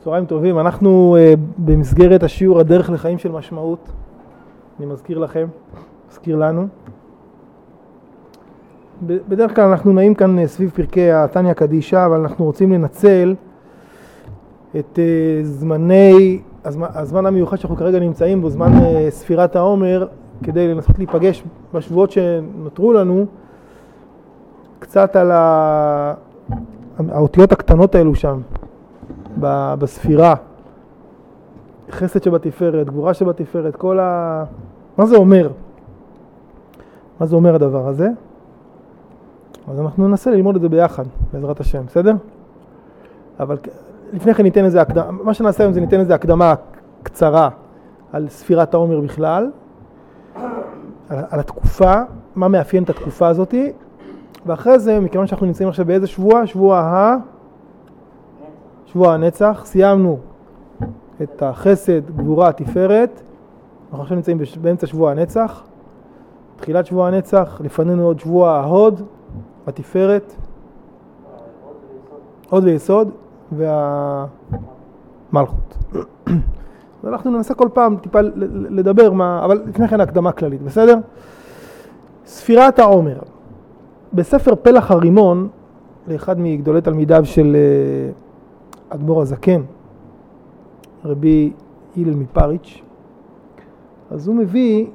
צהריים טובים, אנחנו במסגרת השיעור הדרך לחיים של משמעות. אני מזכיר לכם, מזכיר לנו. בדרך כלל אנחנו נעים כאן סביב פרקי התניא קדישא, אבל אנחנו רוצים לנצל את הזמן המיוחד שאנחנו כרגע נמצאים בו, זמן ספירת העומר, כדי לנסות להיפגש בשבועות שנותרו לנו, קצת על האותיות הקטנות האלו שם, בספירה, חסד שבתפארת, גבורה שבתפארת, מה זה אומר? מה זה אומר הדבר הזה? אז אנחנו ננסה ללמוד את זה ביחד, בעזרת השם, בסדר? אבל לפני כן ניתן איזה הקדמה, מה שנעשה היום זה ניתן איזה הקדמה קצרה על ספירת העומר בכלל, על התקופה, מה מאפיין את התקופה הזאת, ואחרי זה, מכיוון שאנחנו נמצאים עכשיו באיזה שבוע? שבוע הנצח, סיימנו את החסד, גבורה, תפארת, אנחנו עכשיו נמצאים באמצע שבוע הנצח, תחילת שבוע הנצח, לפנינו עוד שבוע ההוד, התפארת, הוד ויסוד, והמלכות. אז אנחנו ננסה כל פעם טיפה לדבר, אבל לפני כן הקדמה כללית, בסדר? ספירת העומר. בספר פלח הרימון, לאחד מגדולי תלמידיו של אדמו"ר הזקן, רבי הלל מפריץ', אז הוא מביא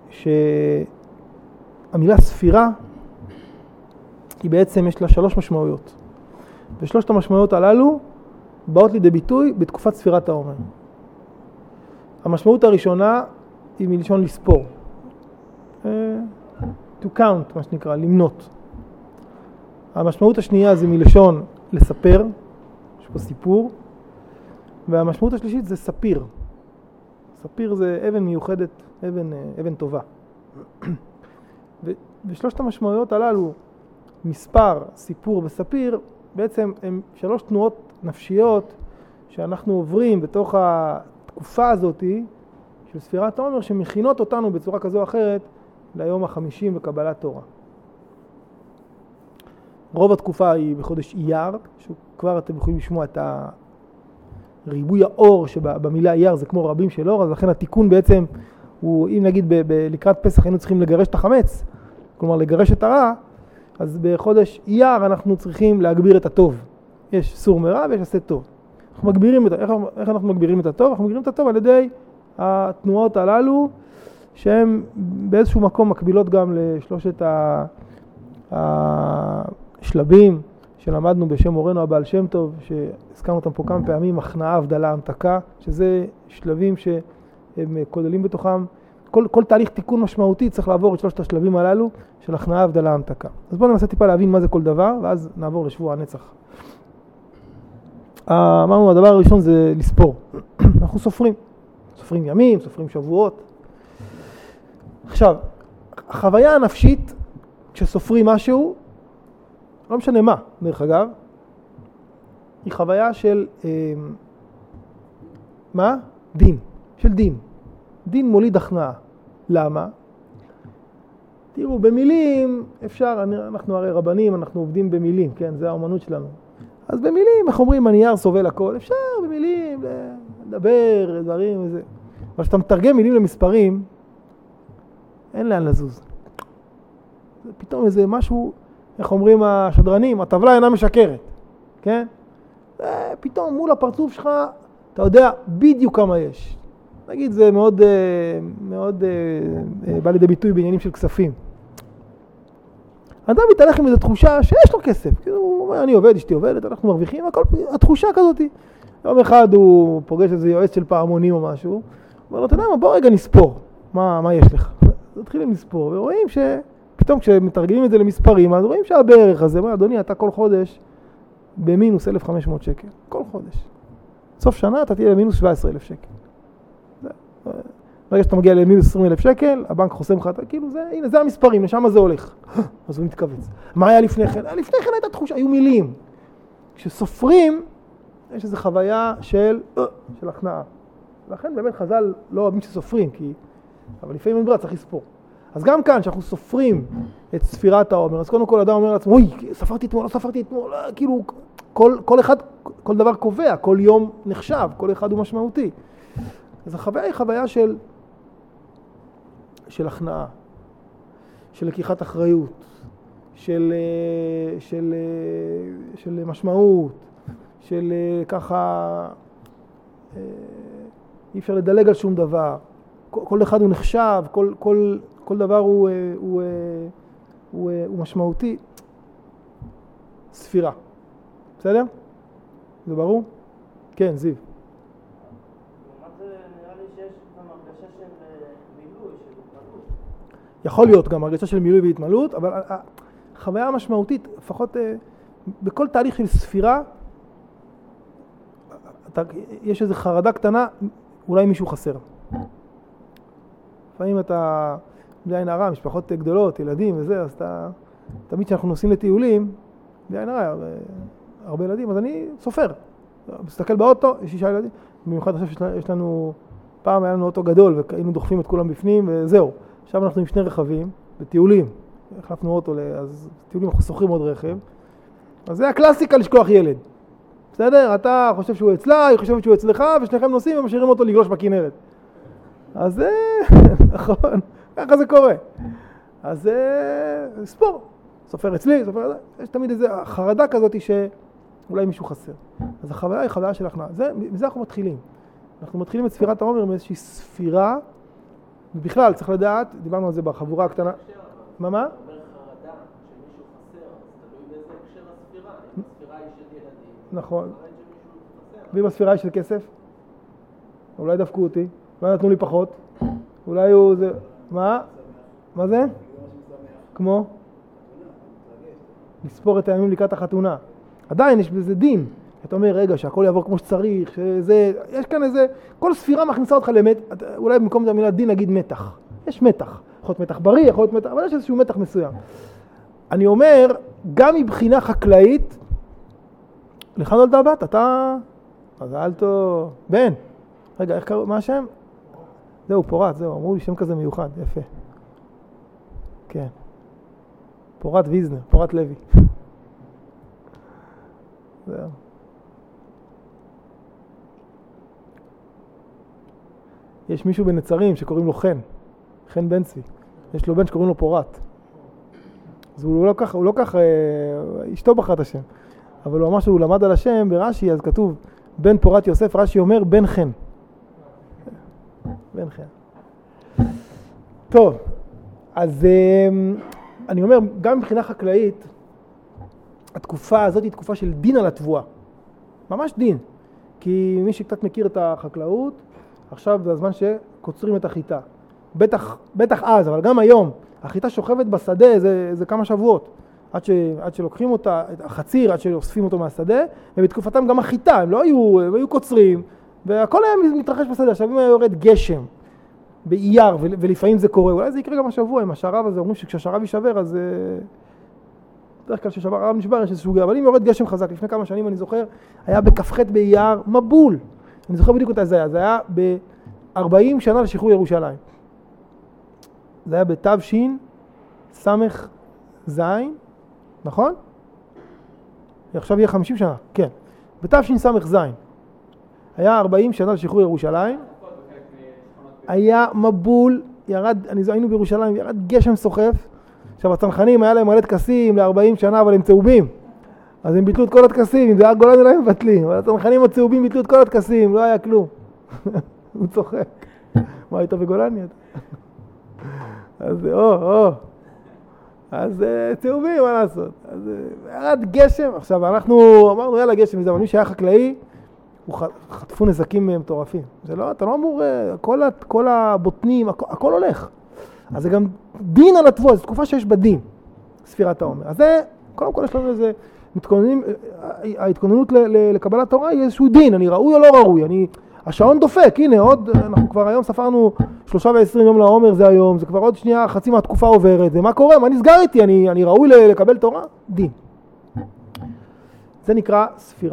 שהמילה ספירה היא בעצם יש לה 3 משמעויות. ושלושת המשמעויות הללו באות לידי ביטוי בתקופת ספירת העומר. המשמעות הראשונה היא מלשון לספור. To count, מה שנקרא, למנות. המשמעות השנייה זה מלשון לספר, יש פה סיפור. והמשמעות השלישית זה ספיר. ספיר זה אבן מיוחדת, אבן טובה. ושלושת המשמעויות הללו, מספר, סיפור וספיר, בעצם הם 3 תנועות נפשיות שאנחנו עוברים בתוך התקופה הזאת של ספירת העומר, שמכינות אותנו בצורה כזו או אחרת ליום ה-50 בקבלת תורה. רוב התקופה היא בחודש אייר, שכבר אתם יכולים לשמוע את ריבוי האור שבמילה אייר זה כמו רבים של אור, אז לכן התיקון בעצם הוא, אם נגיד לקראת פסח היינו צריכים לגרש את החמץ, כלומר לגרש את הרע, אז בחודש אייר אנחנו צריכים להגביר את הטוב. יש סור מרע ויש עשה טוב. אנחנו מגבירים איך אנחנו מגבירים את הטוב? אנחנו מגבירים את הטוב על ידי התנועות הללו, שהן באיזשהו מקום מקבילות גם לשלושת השלבים שלמדנו בשם מורנו הבעל שם טוב, שהזכרנו אותם פה כמה פעמים, הכנעה, הבדלה, המתקה, שזה שלבים שהם כוללים בתוכם. כל תהליך תיקון משמעותי צריך לעבור את 3 השלבים הללו של הכנעה, הבדלה, המתקה. אז בואו ננסה טיפה להבין מה זה כל דבר, ואז נעבור לשבוע הנצח. אמרנו, הדבר הראשון זה לספור. אנחנו סופרים ימים, סופרים שבועות. עכשיו, החוויה הנפשית, כשסופרים משהו, לא משנה מה, דרך אגב, היא חוויה של, של דין. דין מוליד הכנעה. למה? תראו, במילים אפשר, אנחנו הרי רבנים, אנחנו עובדים במילים, כן? זה האומנות שלנו. אז במילים, איך אומרים, הנייר סובל הכל, אפשר במילים לדבר, דברים וזה. אבל כשאתה מתרגם מילים למספרים, אין לאן לזוז. פתאום איזה משהו, איך אומרים השדרנים, הטבלה אינה משקרת, כן? פתאום מול הפרצוף שלך, אתה יודע בדיוק כמה יש. נגיד, זה מאוד בא לידי ביטוי בעניינים של כספים. אדם מתהלך עם איזו תחושה שיש לו כסף. כאילו, הוא אומר, אני עובד, אשתי עובדת, אנחנו מרוויחים, התחושה כזאת. יום אחד הוא פוגש איזה יועץ של פעמונים או משהו, הוא אומר לו, אתה יודע מה, בוא רגע נספור. מה יש לך? מתחילים לספור, ורואים שפתאום כשמתרגלים את זה למספרים, אז רואים שהבערך הזה, אומר, אדוני, אתה כל חודש במינוס 1,500 שקל. כל חודש. סוף שנה אתה תהיה במינוס 17,000 שקל. ברגע שאתה מגיע למינוס 20,000 שקל, הבנק חוסם לך, כאילו הנה, זה המספרים, לשם זה הולך. אז הוא מתכווץ. מה היה לפני כן? לפני כן הייתה תחושה, היו מילים. כשסופרים, יש איזו חוויה של הכנעה. לכן באמת חז"ל לא אוהבים שסופרים, אבל לפעמים מדבר צריך לספור. אז גם כאן, שאנחנו סופרים את ספירת העומר, אז קודם כל אדם אומר לעצמו, אוי, ספרתי אתמול, לא ספרתי אתמול, כאילו, כל אחד כל דבר קובע, כל יום נחשב, כל אחד הוא משמעותי. אז החוויה היא חוויה של הכנעה, של לקיחת אחריות, של משמעות, של ככה, אי אפשר לדלג על שום דבר. כל אחד הוא נחשב, כל דבר הוא משמעותי. ספירה. בסדר? זה ברור? כן, זיו. נראה לי שיש גם הרגשה של מילוי, של התמלאות. יכול להיות גם הרגשה של מילוי והתמלאות, אבל החוויה המשמעותית, לפחות בכל תהליך של ספירה, יש איזו חרדה קטנה, אולי מישהו חסר. לפעמים אתה, בלי עין הרע, משפחות גדולות, ילדים וזה, אז תמיד כשאנחנו נוסעים לטיולים, בלי עין הרע, הרבה ילדים, אז אני סופר. מסתכל באוטו, יש 6 ילדים, במיוחד עכשיו יש לנו, פעם היה לנו אוטו גדול, והיינו דוחפים את כולם בפנים, וזהו. עכשיו אנחנו עם 2 רכבים, בטיולים. החלפנו אוטו, אז טיולים אנחנו סוחרים עוד רכב. אז זה הקלאסיקה לשכוח ילד. בסדר? אתה חושב שהוא אצלה, היא חושבת שהוא אצלך, ושניכם נוסעים ומשאירים אותו לגלוש בכנרת. אז זה, נכון, ככה זה קורה. אז זה ספור. סופר אצלי, סופר אצלי. יש תמיד איזו חרדה כזאת שאולי מישהו חסר. אז החוויה היא חוויה של הכנעה. מזה אנחנו מתחילים. אנחנו מתחילים את ספירת העומר מאיזושהי ספירה, ובכלל צריך לדעת, דיברנו על זה בחבורה הקטנה. מה? אומר חרדה שמישהו חסר, אז תלוי באיזה הקשר הספירה. אם הספירה היא של ילדים. נכון. ואם הספירה היא של כסף? אולי דפקו אותי, אולי נתנו לי פחות, אולי הוא זה... מה? מה זה? כמו? לספור את הימים לקראת החתונה. עדיין יש בזה דין. אתה אומר, רגע, שהכל יעבור כמו שצריך, שזה... יש כאן איזה... כל ספירה מכניסה אותך למת... אולי במקום את המילה דין נגיד מתח. יש מתח. יכול להיות מתח בריא, יכול להיות מתח... אבל יש איזשהו מתח מסוים. אני אומר, גם מבחינה חקלאית, לך נולד הבת, אתה... מזל טוב. בן. רגע, איך קראו? מה השם? זהו, פורת, זהו. אמרו לי שם כזה מיוחד. יפה. כן. פורת ויזנר, פורת לוי. זהו. יש מישהו בנצרים שקוראים לו חן. חן בן צבי. יש לו בן שקוראים לו פורת. אז הוא לא כך, אשתו בחרה את השם. אבל הוא אמר שהוא למד על השם ברש"י, אז כתוב בן פורת יוסף, רש"י אומר בן חן. בן חן. טוב, אז אני אומר, גם מבחינה חקלאית, התקופה הזאת היא תקופה של דין על התבואה. ממש דין. כי מי שקצת מכיר את החקלאות, עכשיו זה הזמן שקוצרים את החיטה. בטח אז, אבל גם היום, החיטה שוכבת בשדה זה כמה שבועות. עד שלוקחים אותה, החציר, עד שאוספים אותו מהשדה, ובתקופתם גם החיטה, הם היו קוצרים, והכל היה מתרחש בשדה. עכשיו אם היה יורד גשם באייר, ולפעמים זה קורה, אולי זה יקרה גם השבוע עם השרב הזה, אומרים שכשהשרב יישבר, אז בדרך כלל כשהשרב נשבר יש איזשהו גר, אבל אם יורד גשם חזק, לפני כמה שנים אני זוכר, היה בכ"ח באייר מבול. אני זוכר בדיוק אותה זה היה ב-40 שנה לשחרור ירושלים. זה היה בתש"ס"ז, נכון? עכשיו יהיה 50 שנה, כן. בתש"ס"ז. היה 40 שנה לשחרור ירושלים. היה מבול, היינו בירושלים, ירד גשם סוחף. עכשיו הצנחנים היה להם מלא טקסים ל-40 שנה, אבל הם צהובים. אז הם ביטלו את כל הטקסים, אם זה היה גולני להם מבטלים. אבל הצנחנים הצהובים ביטלו את כל הטקסים, לא היה כלום. הוא צוחק. מה היית בגולני? אז אז צהובים, מה לעשות? אז ירד גשם. עכשיו אנחנו אמרנו יאללה גשם, אבל מי שהיה חקלאי, הוא חטפו נזקים מטורפים. זה לא, אתה לא אמור, כל הבוטנים, הכל הולך. אז זה גם דין על התבואה, זו תקופה שיש בה דין, ספירת העומר. אז זה, קודם כל יש לנו איזה, ההתכוננות לקבלת תורה היא איזשהו דין, אני ראוי או לא ראוי, השעון דופק, הנה עוד, אנחנו כבר היום ספרנו 23 יום לעומר זה היום, זה כבר עוד שנייה, חצי מהתקופה עוברת, ומה קורה, מה נסגר איתי, אני ראוי לקבל תורה? דין. זה נקרא ספירה.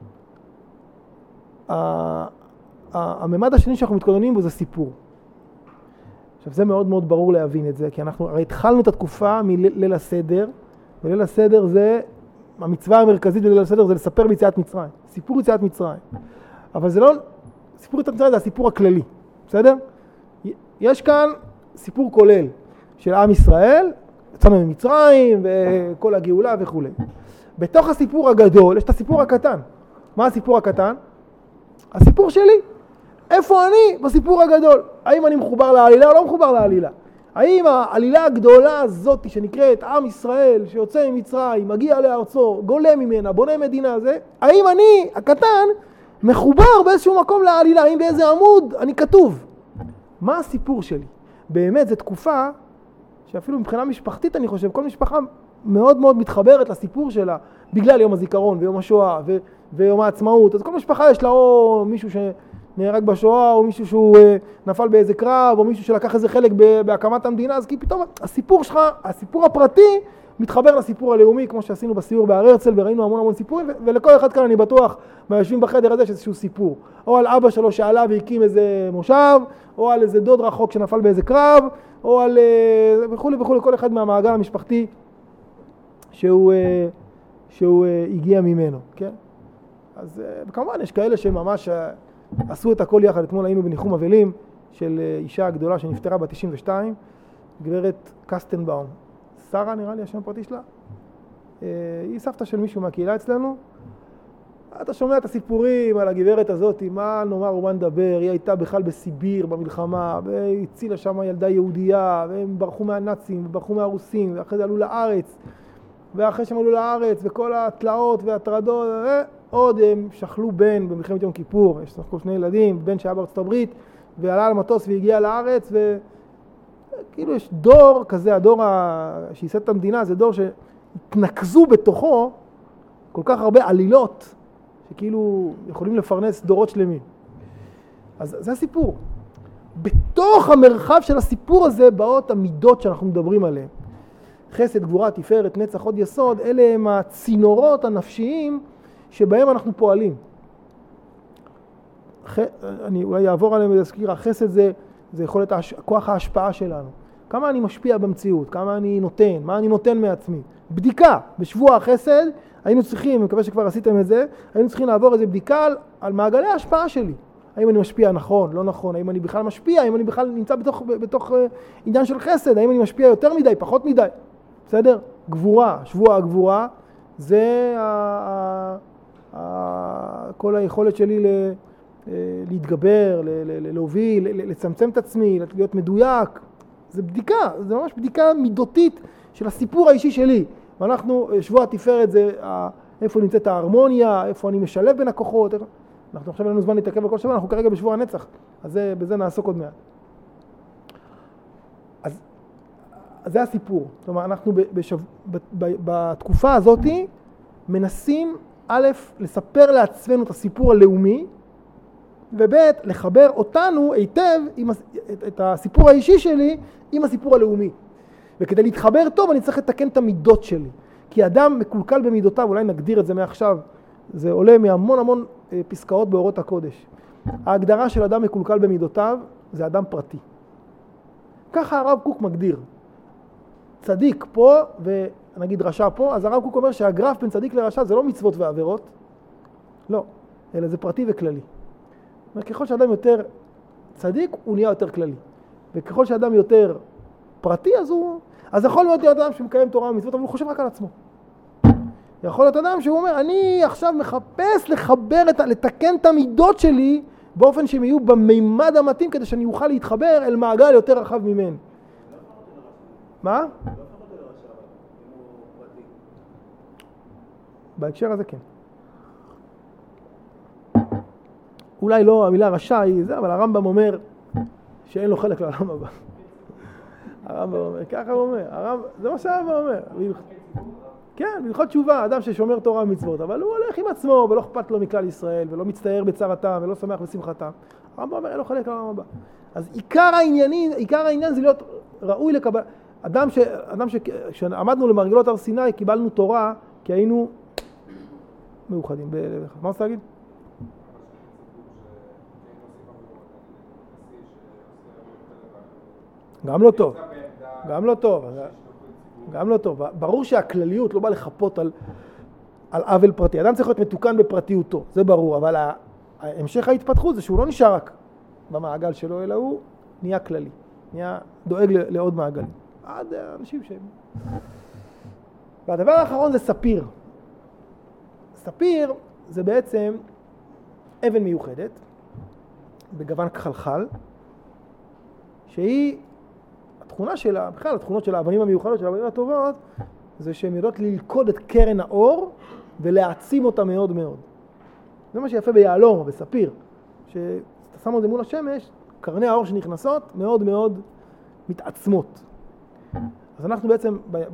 הממד השני שאנחנו מתכוננים בו זה סיפור. עכשיו זה מאוד מאוד ברור להבין את זה, כי אנחנו הרי התחלנו את התקופה מליל הסדר, וליל הסדר זה המצווה המרכזית בליל הסדר זה לספר ביציאת מצרים, סיפור יציאת מצרים. אבל זה לא, סיפור יציאת מצרים זה הסיפור הכללי, בסדר? יש כאן סיפור כולל של עם ישראל, יצאנו ממצרים וכל הגאולה וכו'. בתוך הסיפור הגדול יש את הסיפור הקטן. מה הסיפור הקטן? הסיפור שלי. איפה אני בסיפור הגדול? האם אני מחובר לעלילה או לא מחובר לעלילה? האם העלילה הגדולה הזאת שנקראת עם ישראל שיוצא ממצרים, מגיע לארצו, גולה ממנה, בונה מדינה הזה, האם אני הקטן מחובר באיזשהו מקום לעלילה? האם באיזה עמוד אני כתוב? מה הסיפור שלי? באמת זו תקופה שאפילו מבחינה משפחתית אני חושב, כל משפחה מאוד מאוד מתחברת לסיפור שלה בגלל יום הזיכרון ויום השואה ויום העצמאות. אז כל משפחה יש לה או מישהו שנהרג בשואה, או מישהו שהוא נפל באיזה קרב, או מישהו שלקח איזה חלק בהקמת המדינה. אז כי פתאום הסיפור שלך, הסיפור הפרטי, מתחבר לסיפור הלאומי, כמו שעשינו בסיור בהר הרצל, וראינו המון סיפורים, ולכל אחד כאן אני בטוח, מהיושבים בחדר הזה, שאיזשהו סיפור. או על אבא שלו שעלה והקים איזה מושב, או על איזה דוד רחוק שנפל באיזה קרב, או על וכו', כל אחד מהמעגל המשפחתי שהוא הגיע ממנו, כן? אז כמובן יש כאלה שממש עשו את הכל יחד. אתמול היינו בניחום אבלים של אישה גדולה שנפטרה בת 92, גברת קסטנבאום. שרה נראה לי השם הפרטי שלה. היא סבתא של מישהו מהקהילה אצלנו. אתה שומע את הסיפורים על הגברת הזאת, מה נאמר ומה נדבר, היא הייתה בכלל בסיביר במלחמה, והיא הצילה שם ילדה יהודייה, והם ברחו מהנאצים, ברחו מהרוסים, ואחרי זה עלו לארץ, ואחרי שהם עלו לארץ, וכל התלאות והטרדות, עוד הם שכלו בן במלחמת יום כיפור, יש סך הכל 2 ילדים, בן שהיה בארצות הברית, ועלה על מטוס והגיע לארץ, וכאילו יש דור כזה, הדור שייסד את המדינה, זה דור שהתנקזו בתוכו כל כך הרבה עלילות, שכאילו יכולים לפרנס דורות שלמים. אז זה הסיפור. בתוך המרחב של הסיפור הזה באות המידות שאנחנו מדברים עליהן. חסד, גבורה, תפארת, נצח, עוד יסוד, אלה הם הצינורות הנפשיים שבהם אנחנו פועלים. אני אולי אעבור עליהם ולהזכיר, החסד זה יכולת כוח ההשפעה שלנו. כמה אני משפיע במציאות, כמה אני נותן, מה אני נותן מעצמי. בדיקה, בשבוע החסד, היינו צריכים, אני מקווה שכבר עשיתם את זה, היינו צריכים לעבור איזו בדיקה על מעגלי ההשפעה שלי. האם אני משפיע נכון, לא נכון, האם אני בכלל משפיע, האם אני בכלל נמצא בתוך עניין של חסד, האם אני משפיע יותר מדי, פחות מדי. בסדר? גבורה, שבוע הגבורה, זה כל היכולת שלי להתגבר, להוביל, לצמצם את עצמי, להיות מדויק. זה בדיקה, זה ממש בדיקה מידותית של הסיפור האישי שלי. ואנחנו, שבוע התפארת זה איפה נמצאת ההרמוניה, איפה אני משלב בין הכוחות. אנחנו עכשיו לנו זמן להתעכב בכל שבוע, אנחנו כרגע בשבוע הנצח. אז בזה נעסוק עוד מעט. אז זה הסיפור. זאת אומרת, אנחנו בתקופה הזאת מנסים א', לספר לעצמנו את הסיפור הלאומי, וב', לחבר אותנו היטב את הסיפור האישי שלי עם הסיפור הלאומי. וכדי להתחבר טוב אני צריך לתקן את המידות שלי. כי אדם מקולקל במידותיו, אולי נגדיר את זה מעכשיו, זה עולה מהמון פסקאות באורות הקודש. ההגדרה של אדם מקולקל במידותיו זה אדם פרטי. ככה הרב קוק מגדיר. צדיק פה ונגיד רשע פה, אז הרב קוק אומר שהגרף בין צדיק לרשע זה לא מצוות ועבירות, לא, אלא זה פרטי וכללי. ככל שאדם יותר צדיק הוא נהיה יותר כללי, וככל שאדם יותר פרטי אז יכול להיות אדם שמקיים תורה ומצוות אבל הוא חושב רק על עצמו. יכול להיות אדם שהוא אומר אני עכשיו מחפש לתקן את המידות שלי באופן שהם יהיו במימד המתאים כדי שאני אוכל להתחבר אל מעגל יותר רחב ממנו. מה? בהקשר הזה כן. אולי לא המילה רשע היא זה, אבל הרמב"ם אומר שאין לו חלק לעולם הבא. הרמב"ם אומר, ככה הוא אומר, זה מה שהרמב"ם אומר. כן, בהלכות תשובה, אדם ששומר תורה ומצוות, אבל הוא הולך עם עצמו ולא אכפת לו מכלל ישראל, ולא מצטער בצרתם ולא שמח בשמחתם. הרמב"ם אומר, אין לו חלק לעולם הבא. אז עיקר העניין זה להיות ראוי לקבל. אדם שעמדנו למרגלות הר סיני, קיבלנו תורה כי היינו מאוחדים. מה רוצה להגיד? גם לא טוב. גם לא טוב. ברור שהכלליות לא בא לחפות על עוול פרטי. אדם צריך להיות מתוקן בפרטיותו, זה ברור, אבל המשך ההתפתחות זה שהוא לא נשאר רק במעגל שלו, אלא הוא נהיה כללי, נהיה דואג לעוד מעגלים. עד אנשים שהם... והדבר האחרון זה ספיר. ספיר זה בעצם אבן מיוחדת, בגוון כחלחל, שהיא, התכונה שלה, בכלל התכונות של האבנים המיוחדות, של האבנים הטובות, זה שהן יודעות ללכוד את קרן האור ולהעצים אותה מאוד מאוד. זה מה שיפה ביעלום או בספיר, שאתה שם את זה מול השמש, קרני האור שנכנסות מאוד מאוד מתעצמות. אז אנחנו בעצם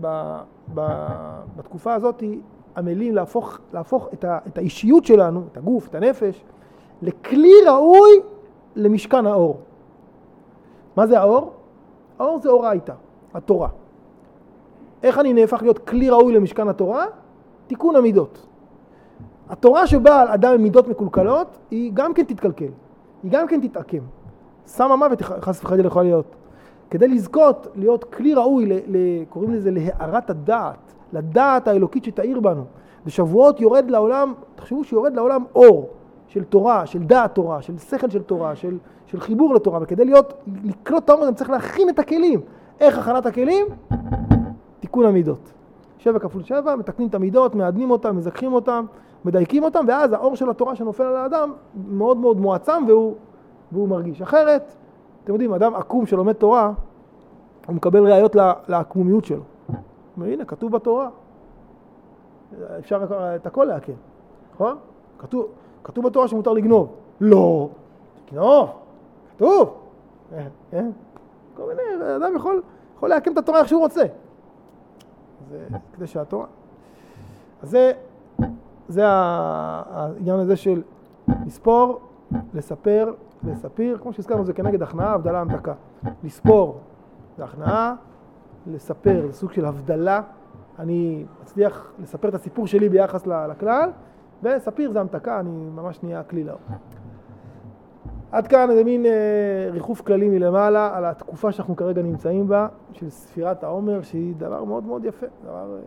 בתקופה הזאת עמלים להפוך את האישיות שלנו, את הגוף, את הנפש, לכלי ראוי למשכן האור. מה זה האור? האור זה אורייתא, התורה. איך אני נהפך להיות כלי ראוי למשכן התורה? תיקון המידות. התורה שבאה על אדם עם מידות מקולקלות, היא גם כן תתקלקל, היא גם כן תתעקם. סם המוות חס וחלילה יכולה להיות. כדי לזכות, להיות כלי ראוי, קוראים לזה להארת הדעת, לדעת האלוקית שתאיר בנו. בשבועות יורד לעולם, תחשבו שיורד לעולם אור של תורה, של דעת תורה, של שכל של תורה, של חיבור לתורה, וכדי לקלוט את האור, אני צריך להכין את הכלים. איך הכנת הכלים? תיקון המידות. 7 כפול 7, מתקנים את המידות, מעדנים אותם, מזכחים אותם, מדייקים אותם, ואז האור של התורה שנופל על האדם מאוד מאוד מועצם והוא מרגיש. אחרת, אתם יודעים, אדם עקום שלומד תורה, הוא מקבל ראיות לעקמומיות שלו. הנה, כתוב בתורה. אפשר את הכל להקל, נכון? כתוב בתורה שמותר לגנוב. לא, תגנוב, כתוב. כל מיני, אדם יכול להקם את התורה איך שהוא רוצה. זה כדי שהתורה. אז זה העניין הזה של לספור, לספר, לספיר, כמו שהזכרנו זה כנגד הכנעה, הבדלה, המתקה. לספור זה הכנעה, לספר זה סוג של הבדלה, אני מצליח לספר את הסיפור שלי ביחס לכלל, וספיר זה המתקה, אני ממש נהיה כלי לאור. עד כאן זה מין ריחוף כללי מלמעלה על התקופה שאנחנו כרגע נמצאים בה, של ספירת העומר, שהיא דבר מאוד מאוד יפה, דבר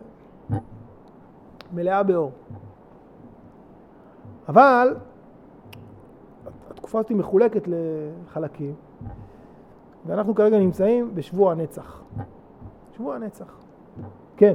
מלאה באור. אבל התקופה הזאת מחולקת לחלקים, ואנחנו כרגע נמצאים בשבוע הנצח. שבוע הנצח. כן.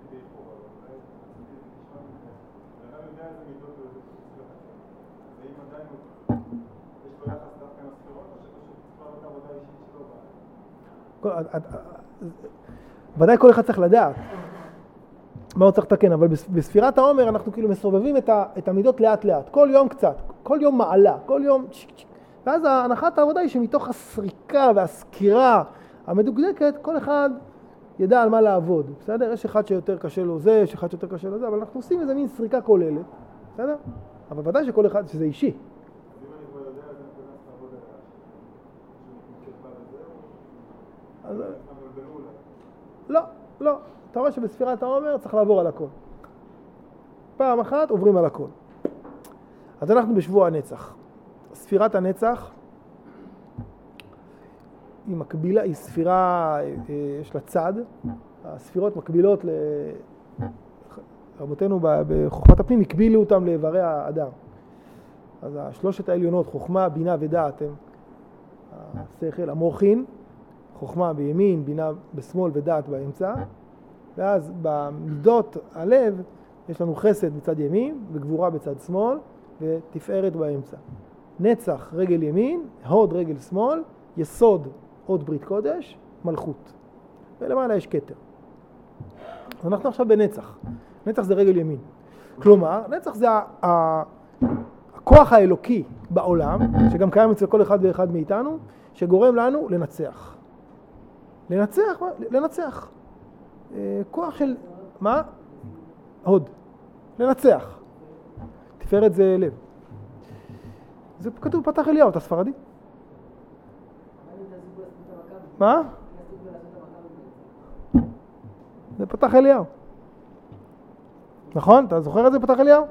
ודאי כל אחד צריך לדעת מה הוא צריך לתקן, אבל בספירת העומר אנחנו כאילו מסובבים את המידות לאט לאט, כל יום קצת, כל יום מעלה, כל יום ואז הנחת העבודה היא שמתוך הסריקה והסקירה המדוקדקת כל אחד ידע על מה לעבוד, בסדר? יש אחד שיותר קשה לו זה, יש אחד שיותר קשה לו זה, אבל אנחנו עושים איזה מין סריקה כוללת, בסדר? אבל ודאי שכל אחד, שזה אישי. לא. אתה רואה שבספירת העומר צריך לעבור על הכל. פעם אחת עוברים על הכל. אז אנחנו בשבוע הנצח. ספירת הנצח היא מקבילה, היא ספירה, יש לה צד. הספירות מקבילות רבותינו בחוכמת הפנים, הקבילו אותם לאיברי האדם. אז השלושת העליונות, חוכמה, בינה ודעת, הם השכל, המוחין, חוכמה בימין, בינה בשמאל ודעת באמצע, ואז במידות הלב יש לנו חסד בצד ימין וגבורה בצד שמאל ותפארת באמצע. נצח רגל ימין, הוד רגל שמאל, יסוד עוד ברית קודש, מלכות. ולמעלה יש כתר. אז אנחנו עכשיו בנצח. נצח זה רגל ימין. כלומר, נצח זה הכוח האלוקי בעולם, שגם קיים אצל כל אחד ואחד מאיתנו, שגורם לנו לנצח. לנצח. כוח של... מה? הוד. לנצח. תפארת זה לב. זה כתוב פתח אליהו, אתה ספרדי? מה? זה פתח אליהו. נכון? אתה זוכר את זה פתח אליהו?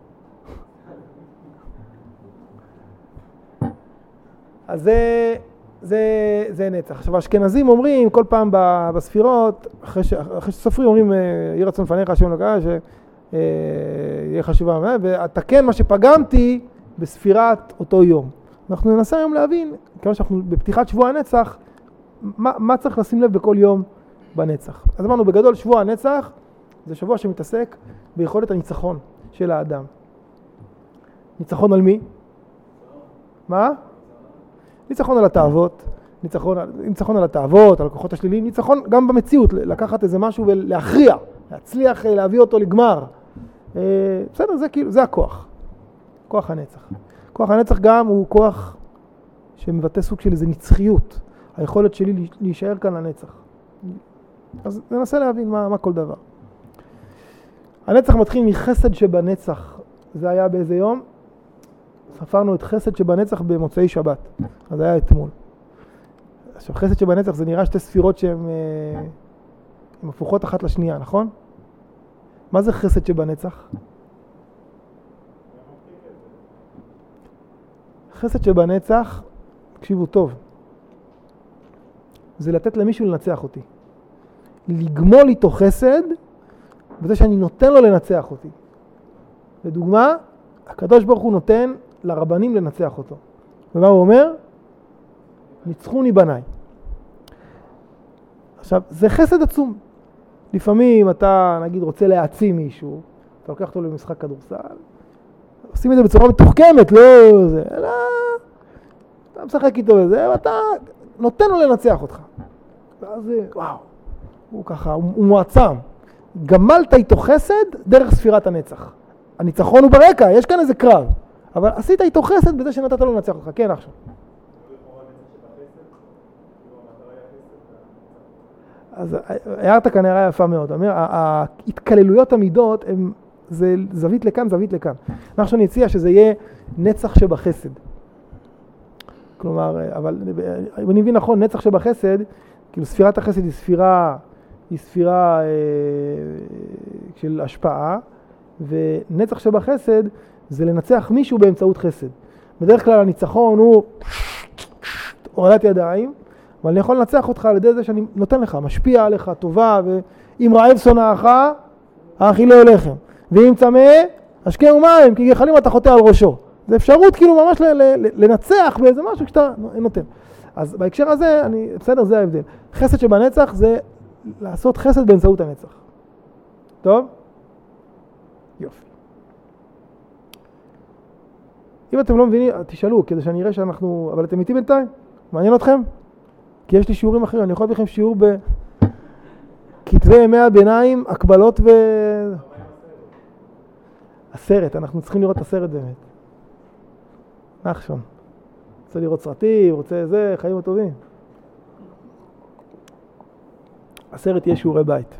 אז זה נצח. עכשיו, האשכנזים אומרים כל פעם בספירות, אחרי שסופרים אומרים, יהי רצון לפניך השם אלוקיי, שיהיה חשובה, ואתקן מה שפגמתי בספירת אותו יום. אנחנו ננסה היום להבין, כיוון שאנחנו בפתיחת שבוע הנצח, מה צריך לשים לב בכל יום בנצח. אז אמרנו, בגדול שבוע הנצח, זה שבוע שמתעסק ביכולת הניצחון של האדם. ניצחון על מי? מה? ניצחון על התאוות, ניצחון על התאוות, על הכוחות השליליים, ניצחון גם במציאות, לקחת איזה משהו ולהכריע, להצליח להביא אותו לגמר. בסדר, זה כאילו, זה הכוח. כוח הנצח. כוח הנצח גם הוא כוח שמבטא סוג של איזו נצחיות. היכולת שלי להישאר כאן לנצח. אז ננסה להבין מה כל דבר. הנצח מתחיל מחסד שבנצח. זה היה באיזה יום? ספרנו את חסד שבנצח במוצאי שבת. אז זה היה אתמול. עכשיו, חסד שבנצח זה נראה שתי ספירות שהן הפוכות אחת לשנייה, נכון? מה זה חסד שבנצח? חסד שבנצח, תקשיבו טוב, זה לתת למישהו לנצח אותי. לגמול איתו חסד, בזה שאני נותן לו לנצח אותי. לדוגמה, הקדוש ברוך הוא נותן לרבנים לנצח אותו. ומה הוא אומר? ניצחוני בניי. עכשיו, זה חסד עצום. לפעמים אתה, נגיד, רוצה להעצים מישהו, אתה לוקח אותו למשחק כדורסל, עושים את זה בצורה מתוחכמת, לא זה, אלא אתה משחק איתו בזה, ואתה נותן לו לנצח אותך. ואז, וואו, הוא ככה, הוא מועצם. גמלת איתו חסד דרך ספירת הנצח. הניצחון הוא ברקע, יש כאן איזה קרב. אבל עשית איתו חסד בזה שנתת לו לנצח אותך. כן, עכשיו. אז הערת כאן הערה יפה מאוד. ההתקללויות המידות זה זווית לכאן, זווית לכאן. אנחנו נציע שזה יהיה נצח שבחסד. כלומר, אבל אם אני מבין נכון, נצח שבחסד, כאילו ספירת החסד היא ספירה של השפעה, ונצח שבחסד זה לנצח מישהו באמצעות חסד. בדרך כלל הניצחון הוא הורדת ידיים, אבל אני יכול לנצח אותך על ידי זה שאני נותן לך, משפיע עליך, טובה, ואם רעב שונאך, האכילו לחם. ואם צמא, השקהו מים, כי גחלים אתה חוטא על ראשו. זה אפשרות כאילו ממש לנצח באיזה משהו כשאתה נותן. אז בהקשר הזה, בסדר, זה ההבדל. חסד שבנצח זה לעשות חסד באמצעות הנצח. טוב? יופי. אם אתם לא מבינים, תשאלו, כדי שאני אראה שאנחנו... אבל אתם איתי בינתיים? מעניין אתכם? כי יש לי שיעורים אחרים, אני יכול להביא לכם שיעור בכתבי ימי הביניים, הקבלות הסרט, אנחנו צריכים לראות את הסרט באמת. נחשון. רוצה לראות סרטים, רוצה זה, חיים הטובים. הסרט יהיה שיעורי בית.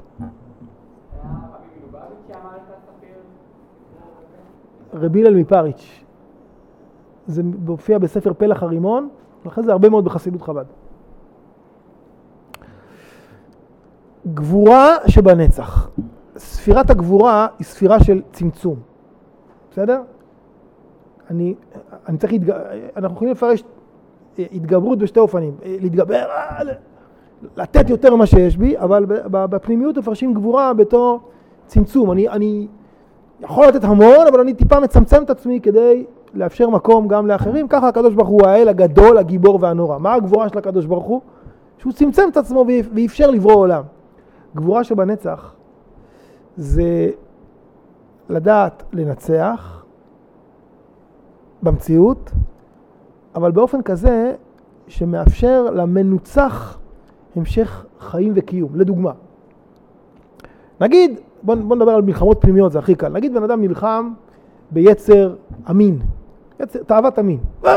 רבי הלל מפריץ'. זה מופיע בספר פלח הרימון, ולכן זה הרבה מאוד בחסידות חב"ד. גבורה שבנצח. ספירת הגבורה היא ספירה של צמצום. בסדר? אנחנו יכולים לפרש התגברות בשתי אופנים. להתגבר, לתת יותר ממה שיש בי, אבל בפנימיות מפרשים גבורה בתור צמצום. אני יכול לתת המון, אבל אני טיפה מצמצם את עצמי כדי לאפשר מקום גם לאחרים. ככה הקדוש ברוך הוא האל הגדול, הגיבור והנורא. מה הגבורה של הקדוש ברוך הוא? שהוא צמצם את עצמו ואפשר לברוא עולם. גבורה שבנצח זה לדעת לנצח במציאות, אבל באופן כזה שמאפשר למנוצח המשך חיים וקיום. לדוגמה, נגיד, בוא נדבר על מלחמות פנימיות, זה הכי קל. נגיד בן אדם נלחם ביצר אמין, תאוות אמין.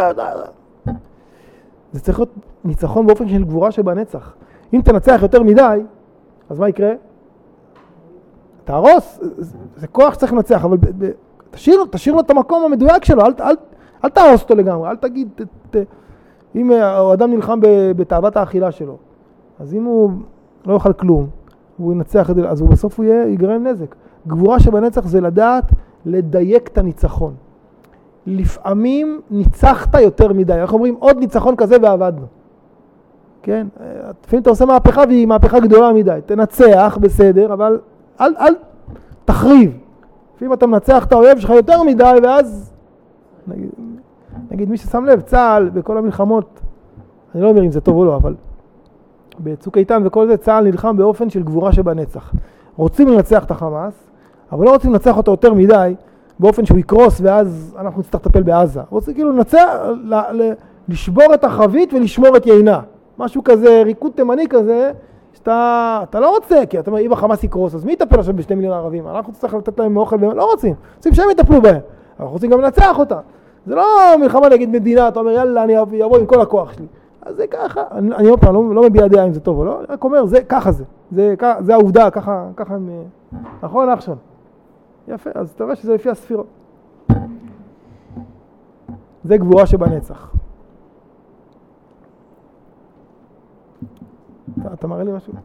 זה צריך להיות ניצחון באופן של גבורה שבנצח. אם תנצח יותר מדי, אז מה יקרה? תהרוס, זה כוח שצריך לנצח, אבל תשאיר לו את המקום המדויק שלו, אל תהרוס אותו לגמרי, אל תגיד, אם האדם נלחם בתאוות האכילה שלו, אז אם הוא לא יאכל כלום, הוא ינצח את זה, אז הוא בסוף הוא יגרם נזק. גבורה שבנצח זה לדעת לדייק את הניצחון. לפעמים ניצחת יותר מדי, אנחנו אומרים עוד ניצחון כזה ועבדנו. כן? לפעמים אתה עושה מהפכה והיא מהפכה גדולה מדי. תנצח, בסדר, אבל אל תחריב. לפעמים אתה מנצח את האויב שלך יותר מדי, ואז, נגיד מי ששם לב, צה"ל בכל המלחמות, אני לא אומר אם זה טוב או לא, אבל בצוק איתן וכל זה, צה"ל נלחם באופן של גבורה שבנצח. רוצים לנצח את החמאס, אבל לא רוצים לנצח אותו יותר מדי, באופן שהוא יקרוס ואז אנחנו נצטרך לטפל בעזה. רוצים כאילו לנצח, לשבור את החבית ולשמור את יינה. משהו כזה, ריקוד תימני כזה, שאתה לא רוצה, כי אתה אומר, אם החמאס יקרוס, אז מי יטפל עכשיו ב2 מיליון ערבים? אנחנו צריכים לתת להם מאוכל, לא רוצים. רוצים שהם יטפלו בהם. אנחנו רוצים גם לנצח אותה. זה לא מלחמה נגד מדינה, אתה אומר, יאללה, אני אבוא עם כל הכוח שלי. אז זה ככה, אני לא מביע דעה אם זה טוב או לא, רק אומר, זה ככה זה העובדה, ככה הם, נכון נחשון? יפה, אז אתה רואה שזה לפי הספירות. זה גבורה שבנצח. אתה מראה לי משהו?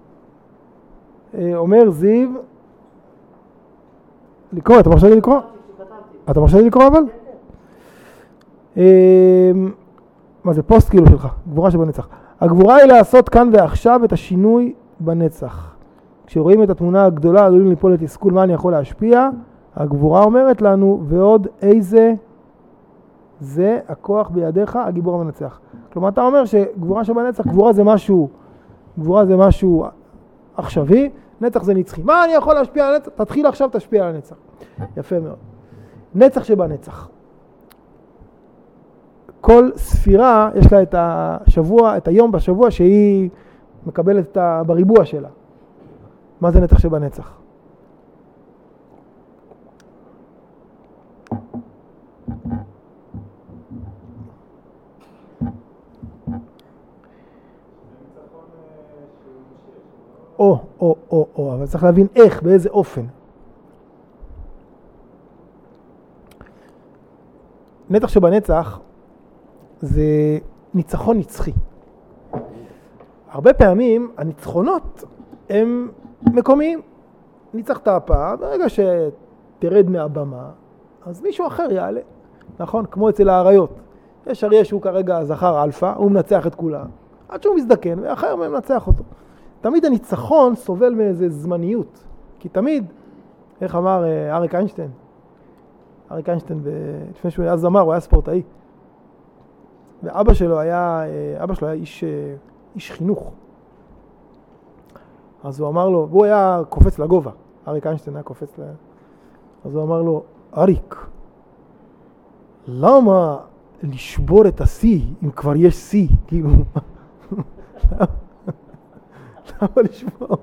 אומר זיו, לקרוא, אתה מרשה לי לקרוא? אתה מרשה לי לקרוא אבל? מה זה פוסט כאילו שלך? גבורה שבנצח. הגבורה היא לעשות כאן ועכשיו את השינוי בנצח. כשרואים את התמונה הגדולה, עלולים ליפול לתסכול מה אני יכול להשפיע, הגבורה אומרת לנו, ועוד איזה זה הכוח בידיך, הגיבור המנצח. כלומר, אתה אומר שגבורה שבנצח, גבורה זה משהו עכשווי, נצח זה נצחי. מה אני יכול להשפיע על הנצח? תתחיל עכשיו, תשפיע על הנצח. יפה מאוד. נצח שבנצח. כל ספירה יש לה את השבוע, את היום בשבוע שהיא מקבלת בריבוע שלה. מה זה נצח שבנצח? אבל צריך להבין איך, באיזה אופן. נצח שבנצח זה ניצחון נצחי. הרבה פעמים הניצחונות הם מקומיים. ניצחת הפעם, ברגע שתרד מהבמה, אז מישהו אחר יעלה. נכון? כמו אצל האריות. יש אריה שהוא כרגע זכר אלפא, הוא מנצח את כולם. עד שהוא מזדקן, ואחר מנצח אותו. תמיד הניצחון סובל מאיזו זמניות. כי תמיד, איך אמר אריק איינשטיין? אריק איינשטיין, לפני שהוא היה זמר, הוא היה ספורטאי. ואבא שלו היה איש חינוך. אז הוא אמר לו, והוא היה קופץ לגובה. אריק איינשטיין היה קופץ אז הוא אמר לו, אריק, למה לשבור את השיא אם כבר יש שיא? כאילו, למה לשבור?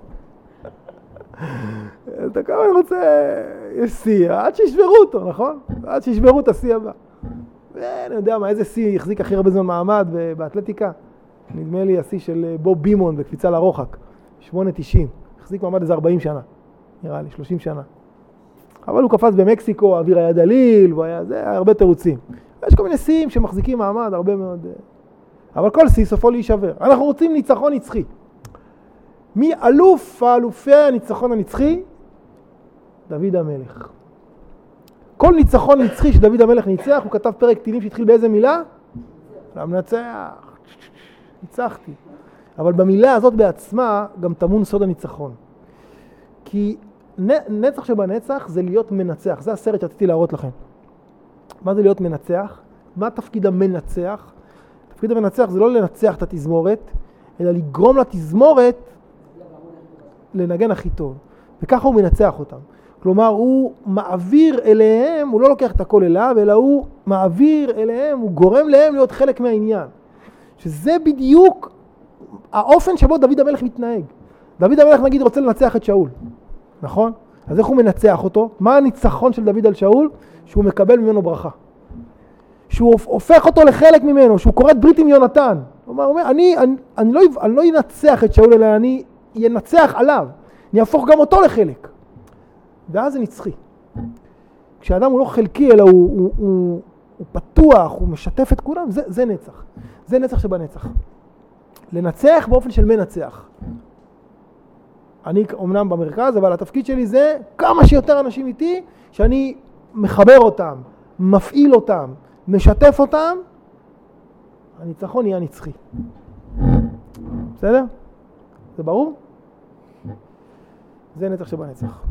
אתה כמה רוצה, יש שיא, עד שישברו אותו, נכון? עד שישברו את השיא הבא. ואני יודע מה, איזה שיא החזיק הכי הרבה זמן מעמד באתלטיקה? נדמה לי השיא של בוב בימון בקפיצה לרוחק, 8.90. החזיק מעמד איזה 40 שנה, נראה לי, 30 שנה. אבל הוא קפץ במקסיקו, האוויר היה דליל, זה היה הרבה תירוצים. יש כל מיני שיאים שמחזיקים מעמד, הרבה מאוד. אבל כל שיא סופו להישבר. אנחנו רוצים ניצחון נצחי. מי אלופי הניצחון הנצחי? דוד המלך. כל ניצחון נצחי שדוד המלך ניצח, הוא כתב פרק תהילים שהתחיל באיזה מילה? למנצח. ניצחתי. אבל במילה הזאת בעצמה גם טמון סוד הניצחון. כי נצח שבנצח זה להיות מנצח. זה הסרט שרציתי להראות לכם. מה זה להיות מנצח? מה תפקיד המנצח? תפקיד המנצח זה לא לנצח את התזמורת, אלא לגרום לתזמורת לנגן הכי טוב. וככה הוא מנצח אותם. כלומר, הוא מעביר אליהם, הוא לא לוקח את הכל אליו, אלא הוא מעביר אליהם, הוא גורם להם להיות חלק מהעניין. שזה בדיוק האופן שבו דוד המלך מתנהג. דוד המלך נגיד רוצה לנצח את שאול, נכון? אז איך הוא מנצח אותו? מה הניצחון של דוד על שאול? שהוא מקבל ממנו ברכה. שהוא הופך אותו לחלק ממנו, שהוא קורא ברית עם יונתן. הוא אומר, אני לא ינצח את שאול, אלא אני ינצח עליו. אני אהפוך גם אותו לחלק. ואז זה נצחי. כשאדם הוא לא חלקי, אלא הוא פתוח, הוא משתף את כולם, זה נצח. זה נצח שבנצח. לנצח באופן של מנצח. אני אומנם במרכז, אבל התפקיד שלי זה כמה שיותר אנשים איתי, שאני מחבר אותם, מפעיל אותם, משתף אותם, הניצחון יהיה נצחי. בסדר? זה ברור? זה נצח שבנצח.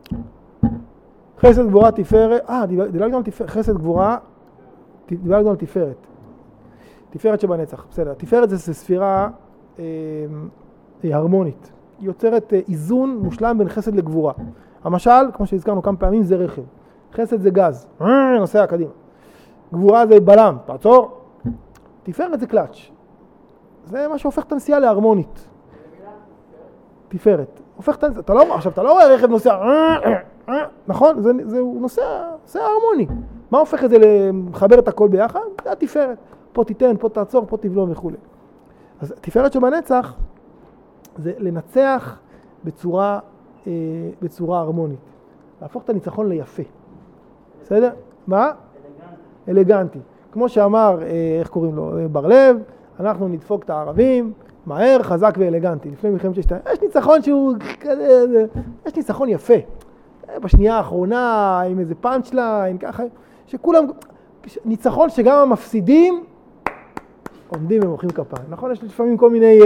חסד גבורה תפארת, דילגנו על תפארת, חסד גבורה, דילגנו על תפארת. תפארת שבנצח, בסדר. תפארת זה ספירה הרמונית. היא יוצרת איזון מושלם בין חסד לגבורה. המשל, כמו שהזכרנו כמה פעמים, זה רכב. חסד זה גז, נוסע קדימה. גבורה זה בלם, תעצור. תפארת זה קלאץ'. זה מה שהופך את הנסיעה להרמונית. תפארת. עכשיו, אתה לא רואה רכב נוסע, נכון? הוא נוסע הרמוני. מה הופך את זה לחבר את הכל ביחד? זה התפארת. פה תיתן, פה תעצור, פה תבלום וכו'. אז תפארת שבנצח זה לנצח בצורה הרמונית. להפוך את הניצחון ליפה. בסדר? מה? אלגנטי. כמו שאמר, איך קוראים לו? בר לב, אנחנו נדפוק את הערבים, מהר, חזק ואלגנטי. לפני מלחמת ששת הימים. יש ניצחון שהוא כזה, יש ניצחון יפה. בשנייה האחרונה, עם איזה פאנצ'ליין, ככה, שכולם, ניצחון שגם המפסידים עומדים ומוחאים כפיים. נכון? יש לפעמים כל מיני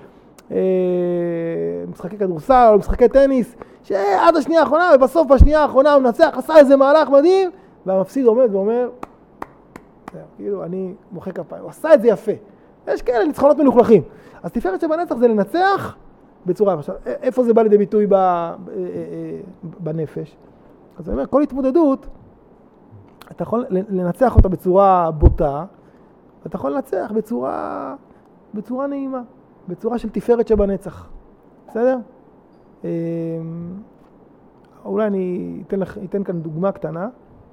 משחקי כדורסל או משחקי טניס, שעד השנייה האחרונה, ובסוף בשנייה האחרונה הוא מנצח, עשה איזה מהלך מדהים, והמפסיד עומד ואומר, כאילו, אני מוחא כפיים. הוא עשה את זה יפה. יש כאלה ניצחונות מלוכלכים. אז תפארת שבנצח זה לנצח בצורה. עכשיו, איפה זה בא לידי ביטוי בנפש? אז אני אומר, כל התמודדות, אתה יכול לנצח אותה בצורה בוטה, ואתה יכול לנצח בצורה נעימה, בצורה של תפארת שבנצח. בסדר? אולי אני אתן כאן דוגמה קטנה.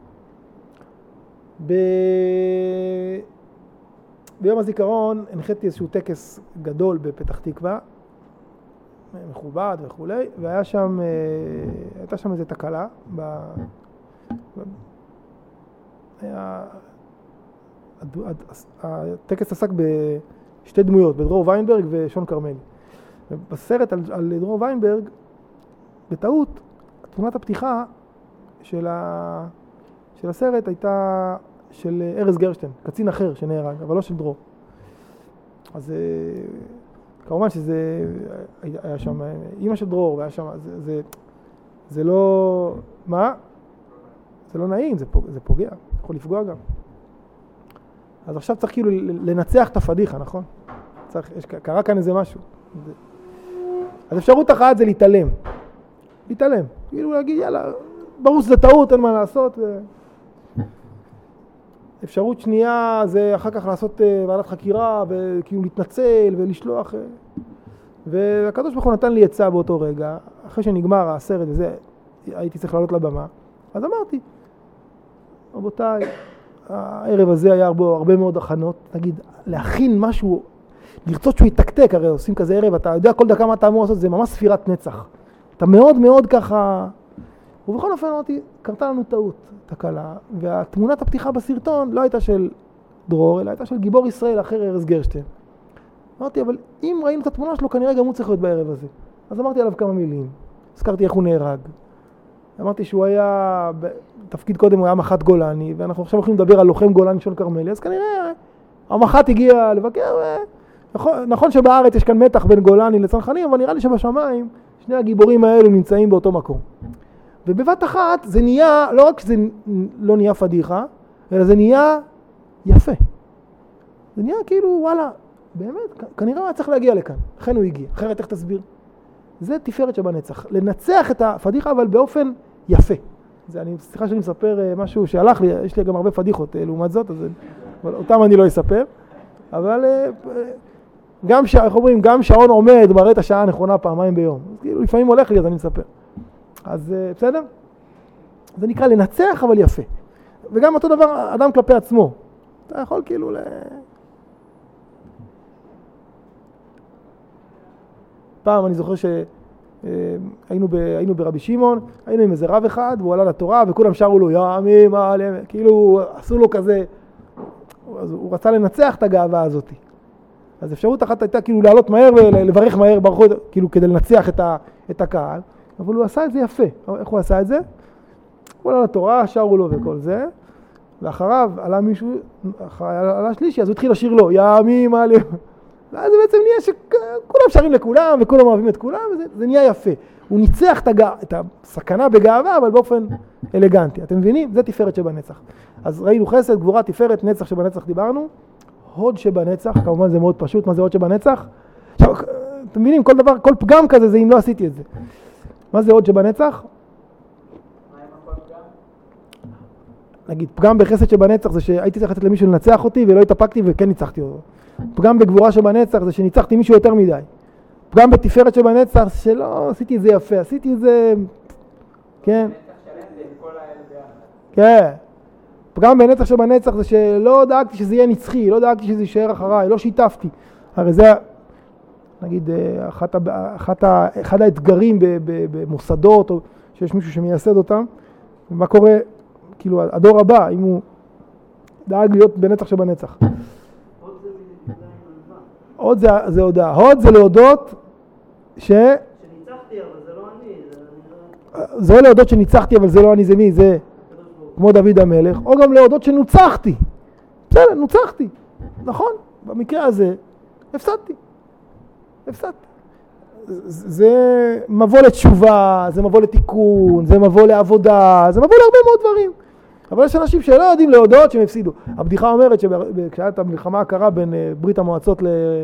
ביום הזיכרון הנחיתי איזשהו טקס גדול בפתח תקווה, מכובד וכו', והייתה שם איזו תקלה. הטקס עסק בשתי דמויות, בדרור ויינברג ושון קרמלי. בסרט על דרור ויינברג, בטעות, תמונת הפתיחה של הסרט הייתה של ארז גרשטיין, קצין אחר שנהרג, אבל לא של דרור. אז כמובן שזה היה שם אמא של דרור, והיה שם, זה לא, מה? זה לא נעים, זה פוגע, יכול לפגוע גם. אז עכשיו צריך כאילו לנצח את הפדיחה, נכון? קרה כאן איזה משהו. אז אפשרות אחת זה להתעלם. כאילו להגיד, יאללה, ברור שזה טעות, אין מה לעשות. אפשרות שנייה זה אחר כך לעשות ועדת חקירה, וכאילו להתנצל ולשלוח. והקדוש ברוך הוא נתן לי עצה באותו רגע, אחרי שנגמר הסרט וזה, הייתי צריך לעלות לבמה. אז אמרתי, רבותיי, הערב הזה היה הרבה מאוד הכנות, נגיד, להכין משהו, לרצות שהוא יתקתק, הרי עושים כזה ערב, אתה יודע כל דקה מה אתה אמור לעשות, זה ממש ספירת נצח. אתה מאוד מאוד ככה, ובכל אופן אמרתי, קרתה לנו טעות, תקלה, והתמונת הפתיחה בסרטון לא הייתה של דרור, אלא הייתה של גיבור ישראל אחר ארז גרשטיין. אמרתי, אבל אם ראינו את התמונה שלו, כנראה גם הוא צריך להיות בערב הזה. אז אמרתי עליו כמה מילים, הזכרתי איך הוא נהרג. אמרתי שהוא היה, בתפקיד קודם הוא היה מח"ט גולני, ואנחנו עכשיו הולכים לדבר על לוחם גולני שון קרמלי, אז כנראה המח"ט הגיע לבקר, נכון שבארץ יש כאן מתח בין גולני לצנחנים, אבל נראה לי שבשמיים שני הגיבורים האלו נמצאים באותו מקום. ובבת אחת זה נהיה, לא רק שזה לא נהיה פדיחה, אלא זה נהיה יפה. זה נהיה כאילו, וואלה, באמת, כנראה היה צריך להגיע לכאן, לכן הוא הגיע, אחרת איך תסביר? זה תפארת שבנצח, לנצח את הפדיחה אבל באופן יפה. סליחה שאני מספר משהו שהלך לי, יש לי גם הרבה פדיחות לעומת זאת, אבל אותם אני לא אספר, אבל גם שעון עומד, מראה את השעה הנכונה פעמיים ביום. אז כאילו לפעמים הולך לי אז אני מספר. אז בסדר? זה נקרא לנצח אבל יפה. וגם אותו דבר אדם כלפי עצמו. אתה יכול כאילו פעם אני זוכר שהיינו ברבי שמעון, היינו עם איזה רב אחד, והוא עלה לתורה, וכולם שרו לו, ימים, כאילו עשו לו כזה, אז הוא רצה לנצח את הגאווה הזאת. אז אפשרות אחת הייתה כאילו לעלות מהר ולברך מהר ברחוב, כאילו כדי לנצח את הקהל, אבל הוא עשה את זה יפה. איך הוא עשה את זה? הוא עלה לתורה, שרו לו וכל זה, ואחריו עלה מישהו, עלה שלישי, אז הוא התחיל לשיר לו, ימים, ואז זה בעצם נהיה שכולם שרים לכולם, וכולם אוהבים את כולם, וזה נהיה יפה. הוא ניצח את הסכנה בגאווה, אבל באופן אלגנטי. אתם מבינים? זה תפארת שבנצח. אז ראינו חסד, גבורה, תפארת, נצח שבנצח דיברנו. הוד שבנצח, כמובן זה מאוד פשוט, מה זה הוד שבנצח? עכשיו, אתם מבינים, כל דבר, כל פגם כזה זה אם לא עשיתי את זה. מה זה הוד שבנצח? נגיד, פגם בחסד שבנצח זה שהייתי צריך לתת למישהו לנצח אותי ולא התאפקתי וכן ניצחתי אותו. פגם בגבורה שבנצח זה שניצחתי מישהו יותר מדי. פגם בתפארת שבנצח שלא עשיתי את זה יפה, עשיתי את זה, כן. כן. פגם בנצח שבנצח זה שלא דאגתי שזה יהיה נצחי, לא דאגתי שזה יישאר אחריי, לא שיתפתי. הרי זה, נגיד, אחד האתגרים במוסדות, או שיש מישהו שמייסד אותם, ומה קורה, כאילו, הדור הבא, אם הוא דאג להיות בנצח שבנצח. עוד זה הודעה. הוד זה להודות שניצחתי, אבל זה לא אני. זה להודות שניצחתי, אבל זה לא אני, זה מי? זה כמו דוד המלך. או גם להודות שנוצחתי. בסדר, נוצחתי. נכון, במקרה הזה, הפסדתי. זה מבוא לתשובה, זה מבוא לתיקון, זה מבוא לעבודה, זה מבוא להרבה מאוד דברים. אבל יש אנשים שלא יודעים להודות שהם הפסידו. הבדיחה אומרת שכשהייתה המלחמה הקרה בין ברית המועצות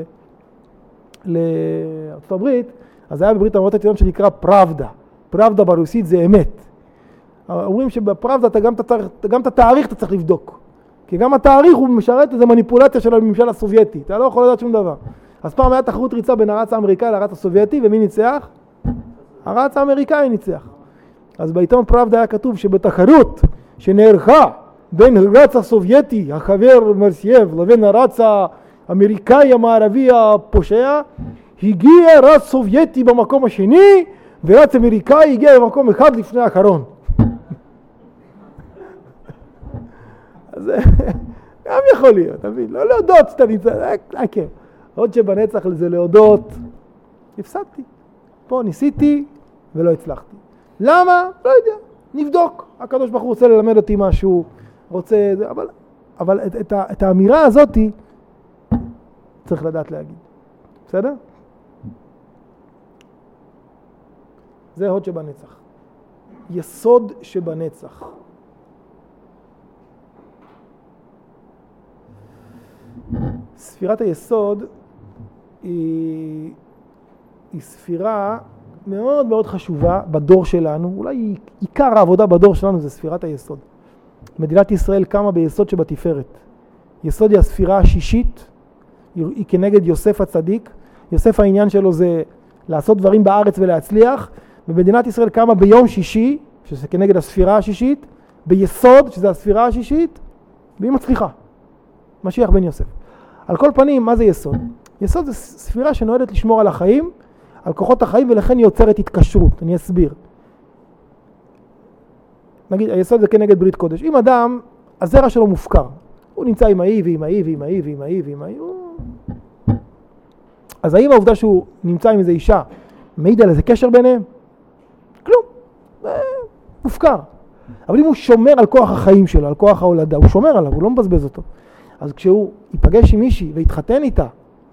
לארצות הברית, אז היה בברית המועצות יום שנקרא פראבדה. פראבדה ברוסית זה אמת. אומרים שבפראבדה גם את התאריך אתה צריך לבדוק. כי גם התאריך הוא משרת איזו מניפולציה של הממשל הסובייטי. אתה לא יכול לדעת שום דבר. אז פעם היה תחרות ריצה בין הרץ האמריקאי לרץ הסובייטי, ומי ניצח? הרץ האמריקאי ניצח. אז בעיתון פראבדה היה כתוב שבתחרות שנערכה בין הרץ הסובייטי, החבר מרסייב, לבין הרץ האמריקאי המערבי הפושע, הגיע רץ סובייטי במקום השני, ורץ אמריקאי הגיע במקום אחד לפני האחרון. אז גם יכול להיות, תבין, לא להודות שאתה ניצח, כן. עוד שבנצח זה להודות, הפסדתי. פה ניסיתי ולא הצלחתי. למה? לא יודע. נבדוק. הקדוש ברוך הוא רוצה ללמד אותי משהו, רוצה, אבל את האמירה הזאת צריך לדעת להגיד. בסדר? זה הוד שבנצח. יסוד שבנצח. ספירת היסוד היא ספירה מאוד מאוד חשובה בדור שלנו, אולי עיקר העבודה בדור שלנו זה ספירת היסוד. מדינת ישראל קמה ביסוד שבתפארת. יסוד היא הספירה השישית, היא כנגד יוסף הצדיק. יוסף העניין שלו זה לעשות דברים בארץ ולהצליח, ומדינת ישראל קמה ביום שישי, שזה כנגד הספירה השישית, ביסוד, שזה הספירה השישית, והיא מצליחה. משיח בן יוסף. על כל פנים, מה זה יסוד? יסוד זה ספירה שנועדת לשמור על החיים, על כוחות החיים, ולכן היא יוצרת התקשרות. אני אסביר. נגיד, היסוד זה כנגד ברית קודש. אם אדם, הזרע שלו מופקר. הוא נמצא עם האי ועם האי ועם האי ועם האי ועם האי. אז האם העובדה שהוא נמצא עם איזו אישה מעיד על איזה קשר ביניהם? כלום. מופקר. אבל אם הוא שומר על כוח החיים שלו, על כוח ההולדה, הוא שומר עליו, הוא לא מבזבז אותו. אז כשהוא ייפגש עם מישהי ויתחתן איתה,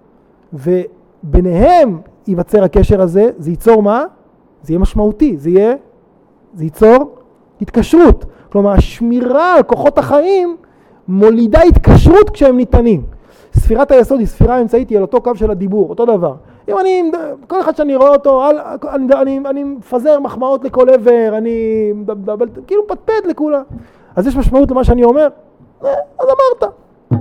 וביניהם ייווצר הקשר הזה, זה ייצור מה? זה יהיה משמעותי, זה ייצור התקשרות. כלומר, השמירה על כוחות החיים מולידה התקשרות כשהם ניתנים. ספירת היסוד היא ספירה אמצעית, היא על אותו קו של הדיבור, אותו דבר. אם כל אחד שאני רואה אותו, אני מפזר מחמאות לכל עבר, אני כאילו פטפט לכולה. אז יש משמעות למה שאני אומר, אז אמרת.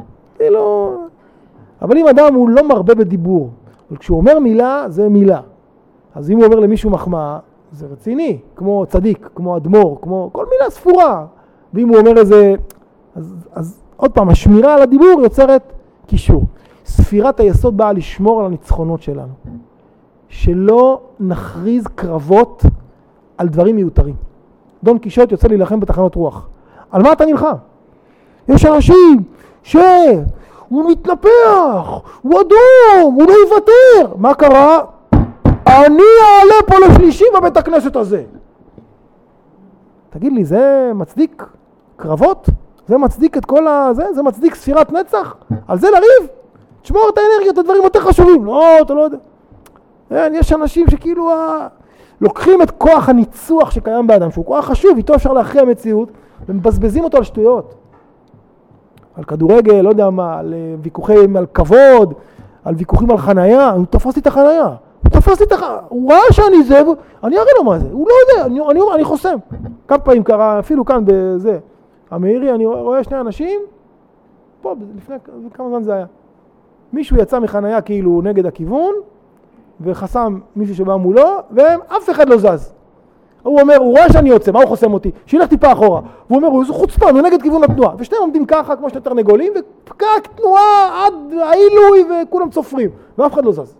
אבל אם אדם הוא לא מרבה בדיבור, אבל כשהוא אומר מילה, זה מילה. אז אם הוא אומר למישהו מחמאה, זה רציני, כמו צדיק, כמו אדמו"ר, כמו כל מילה ספורה. ואם הוא אומר איזה, אז עוד פעם, השמירה על הדיבור יוצרת קישור. ספירת היסוד באה לשמור על הניצחונות שלנו. שלא נכריז קרבות על דברים מיותרים. דון קישוט יוצא להילחם בתחנות רוח. על מה אתה נלחם? יש אנשים שהוא מתנפח, הוא אדום, הוא לא יוותר. מה קרה? אני אעלה פה לשלישי בבית הכנסת הזה. תגיד לי, זה מצדיק קרבות? זה מצדיק את כל הזה? זה מצדיק ספירת נצח? על זה לריב? תשמור את האנרגיות, הדברים יותר חשובים. לא, אתה לא יודע. יש אנשים שכאילו לוקחים את כוח הניצוח שקיים באדם, שהוא כוח חשוב, איתו אפשר להכריע מציאות, ומבזבזים אותו על שטויות. על כדורגל, לא יודע מה, על ויכוחים על כבוד, על ויכוחים על חנייה. הוא תפס לי את החנייה. הוא ראה שאני זה, אני אראה לו מה זה. הוא לא יודע, אני חוסם. כמה פעמים קרה, אפילו כאן בזה. המאירי, אני רואה שני אנשים, פה, לפני כמה זמן זה היה. מישהו יצא מחנייה כאילו נגד הכיוון, וחסם מישהו שבא מולו, ואף אחד לא זז. הוא אומר, הוא רואה שאני יוצא, מה הוא חוסם אותי? שילך טיפה אחורה. והוא אומר, הוא חוצפן, הוא נגד כיוון התנועה. ושניהם עומדים ככה, כמו שני תרנגולים, ופקק תנועה עד העילוי, וכולם צופרים. ואף אחד לא זז.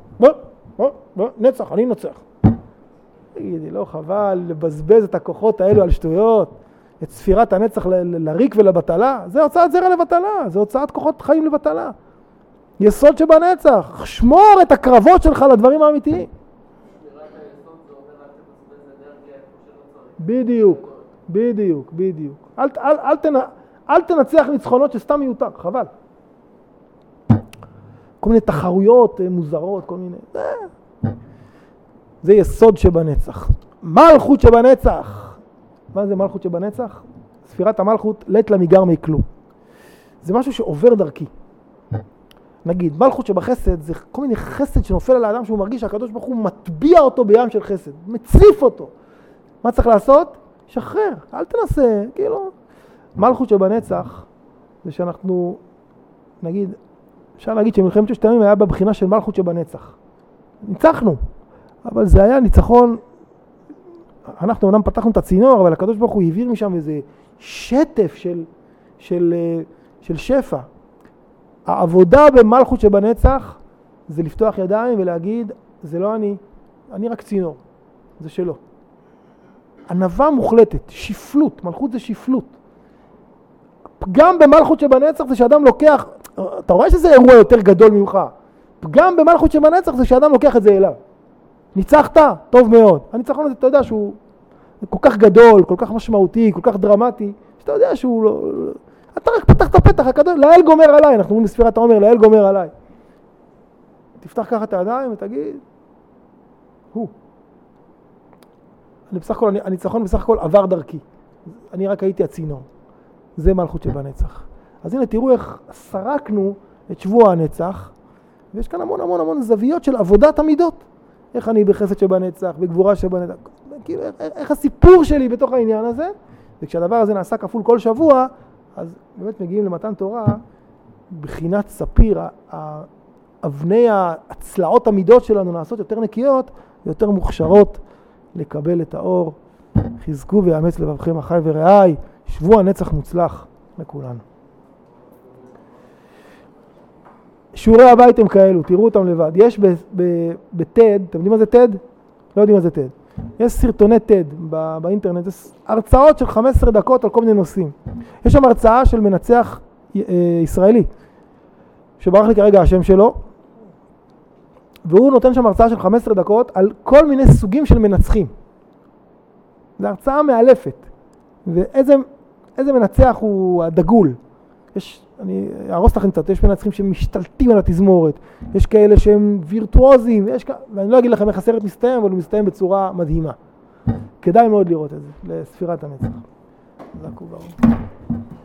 נצח, אני נצח. תגידי, לא חבל לבזבז את הכוחות האלו על שטויות, את ספירת הנצח לריק ולבטלה. זה הוצאת זרע לבטלה, זה הוצאת כוחות חיים לבטלה. יסוד שבנצח, שמור את הקרבות שלך לדברים האמיתיים. בדיוק. אל תנצח ניצחונות שסתם מיותר, חבל. כל מיני תחרויות מוזרות, כל מיני. זה יסוד שבנצח. מלכות שבנצח. מה זה מלכות שבנצח? ספירת המלכות לית למיגר מכלום. זה משהו שעובר דרכי. נגיד, מלכות שבחסד זה כל מיני חסד שנופל על האדם שהוא מרגיש שהקדוש ברוך הוא מטביע אותו בים של חסד, מציף אותו. מה צריך לעשות? שחרר, אל תנסה, כאילו. מלכות שבנצח זה שאנחנו, נגיד, אפשר להגיד שמלחמת ששת הימים היה בבחינה של מלכות שבנצח. ניצחנו, אבל זה היה ניצחון, אנחנו אומנם פתחנו את הצינור, אבל הקדוש ברוך הוא העביר משם איזה שטף של שפע. העבודה במלכות שבנצח זה לפתוח ידיים ולהגיד, זה לא אני רק צינור, זה שלו. ענווה מוחלטת, שפלות, מלכות זה שפלות. פגם במלכות שבנצח זה שאדם לוקח, אתה רואה שזה אירוע יותר גדול ממך, פגם במלכות שבנצח זה שאדם לוקח את זה אליו. ניצחת? טוב מאוד. הניצחון הזה, אתה יודע שהוא כל כך גדול, כל כך משמעותי, כל כך דרמטי, שאתה יודע שהוא לא... אתה רק פתח את הפתח הקדוש, לאל גומר עליי, אנחנו אומרים בספירת העומר, לאל גומר עליי. תפתח ככה את הידיים ותגיד, הניצחון בסך הכל עבר דרכי. אני רק הייתי הצינור. זה מלכות שבנצח. אז הנה תראו איך סרקנו את שבוע הנצח, ויש כאן המון זוויות של עבודת המידות. איך אני בחסד שבנצח, בגבורה שבנצח, כאילו איך הסיפור שלי בתוך העניין הזה, וכשהדבר הזה נעשה כפול כל שבוע, אז באמת מגיעים למתן תורה, בחינת ספיר, אבני הצלעות המידות שלנו נעשות יותר נקיות, יותר מוכשרות לקבל את האור. חזקו ויאמץ לבבכם אחי ורעי, שבוע נצח מוצלח לכולנו. שיעורי הבית הם כאלו, תראו אותם לבד. יש בטד, אתם יודעים מה זה טד? לא יודעים מה זה טד. יש סרטוני טד באינטרנט, זה הרצאות של 15 דקות על כל מיני נושאים. יש שם הרצאה של מנצח ישראלי, שברח לי כרגע השם שלו, והוא נותן שם הרצאה של 15 דקות על כל מיני סוגים של מנצחים. זו הרצאה מאלפת. ואיזה מנצח הוא הדגול. אני ארוס לכם קצת, יש מנצחים שמשתלטים על התזמורת, יש כאלה שהם וירטואוזים, ואני לא אגיד לכם איך הסרט מסתיים, אבל הוא מסתיים בצורה מדהימה. כדאי מאוד לראות את זה, לספירת הנצח. חזק וברוך.